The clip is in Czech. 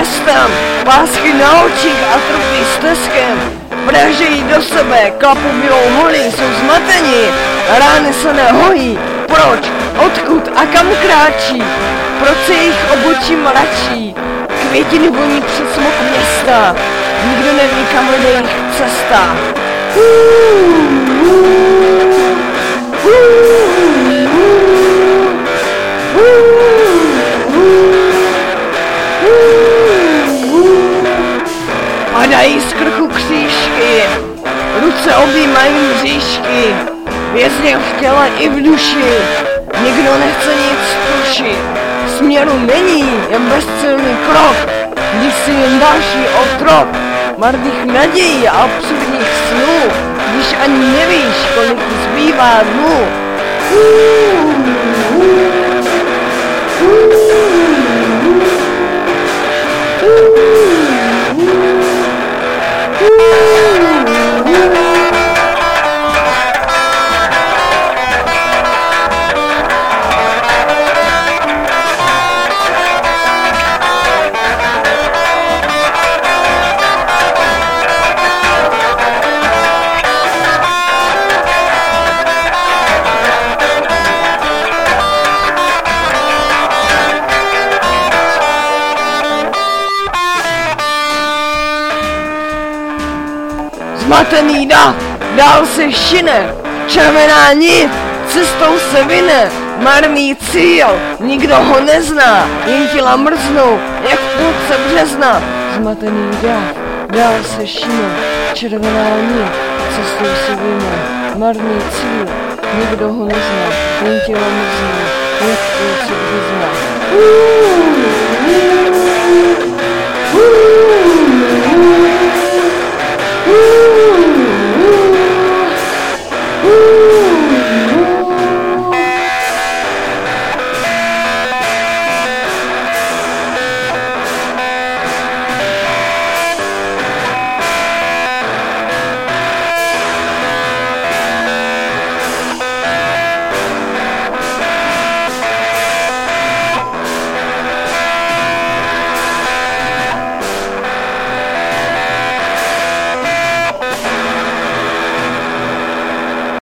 městem, pásky na očích a trpí stezkem. Vražejí do sebe, klapu bílou holí, jsou zmateni, rány se nehojí. Proč, odkud a kam kráčí? Proč se jejich obočí mračí? Květiny voní před smok města, nikdo neví, kam vede jejich cesta. Padají z krku křížky, ruce objímají mřížky, vězně v těle i v duši, nikdo nechce nic tušit. Směru není, jen bezcelný krok, když si jen další otrok, marných nadějí a absurdních snů, když ani nevíš, kolik zbývá dnů. Zmatený dav, dál se šine, červená nit, cestou se vyne, marný cíl, nikdo ho nezná, jen těla mrznou, jak v půlce března. Zmatený dav, dál se šine, červená nit, cestou se vyne, marný cíl, nikdo ho nezná, jen těla mrznou, jak v půlce března.